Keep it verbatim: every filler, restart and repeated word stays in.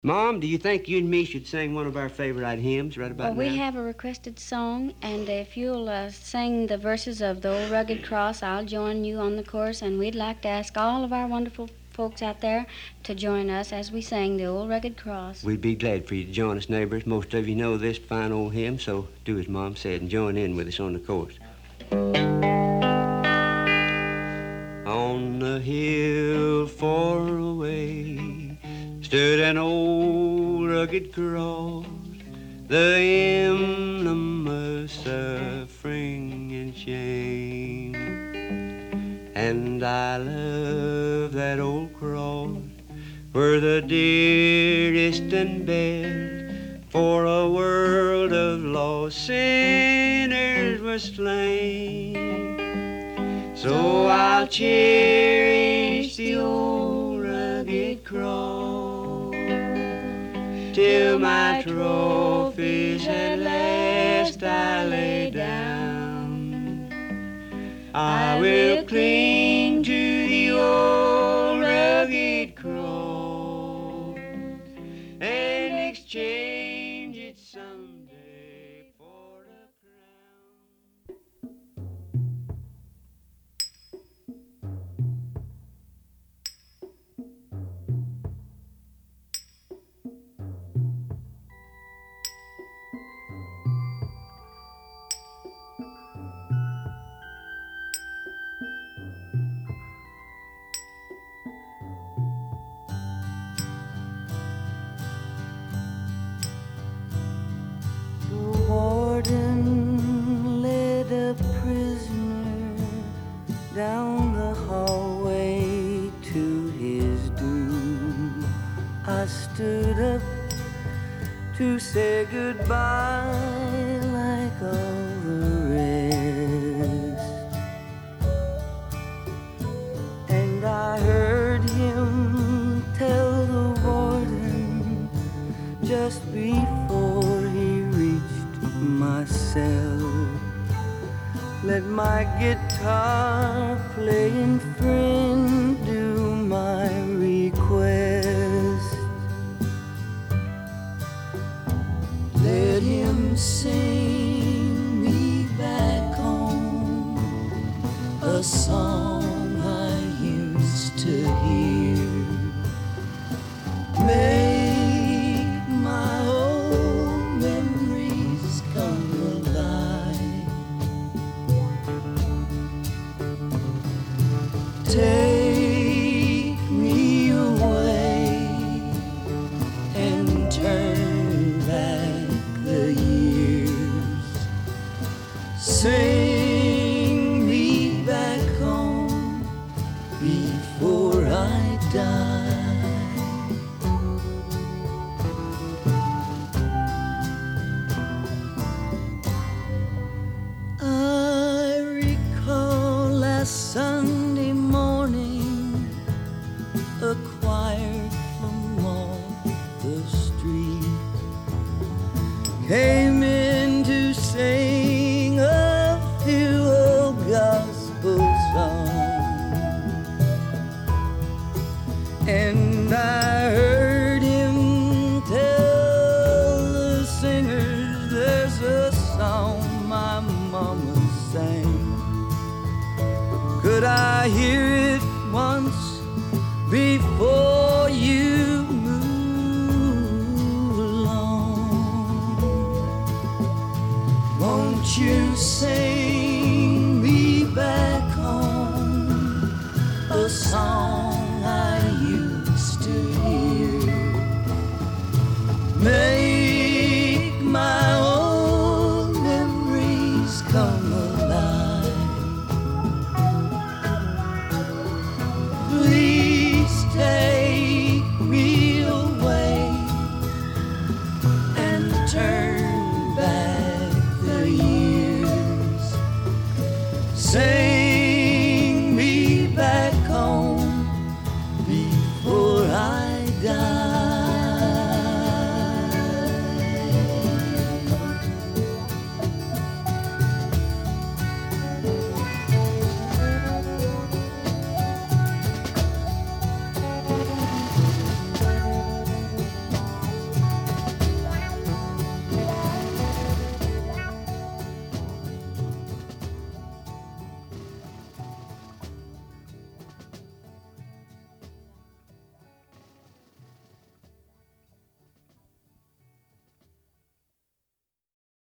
Mom, do you think you and me should sing one of our favorite hymns right about Well, we now? have a requested song, and if you'll uh, sing the verses of the Old Rugged Cross, I'll join you on the chorus, and we'd like to ask all of our wonderful folks out there to join us as we sing the Old Rugged Cross. We'd be glad for you to join us, neighbors. Most of you know this fine old hymn, so do as Mom said and join in with us on the chorus. On the hill far away stood an old rugged cross, the emblem of suffering and shame. And I love that old cross where the dearest and best for a world of lost sinners was slain. So I'll cherish the old rugged cross till my trophies at last I lay down. I will cling to the old rugged cross and exchange it someday for a crown. The warden led a prisoner down the hallway to his doom. I stood up to say goodbye like all the rest, and I heard him tell the warden just before he reached my cell, let my guitar playing friend do my request. Let him sing me back home a song I used to hear. Make my old memories come alive. Take me away and turn back the years. Sing me back home before I die. I recall last Sunday morning, a choir from off the street came in to sing a few old gospel songs, and I heard him tell the singers there's a song my mama sang. Could I hear it once before you move along? Won't you sing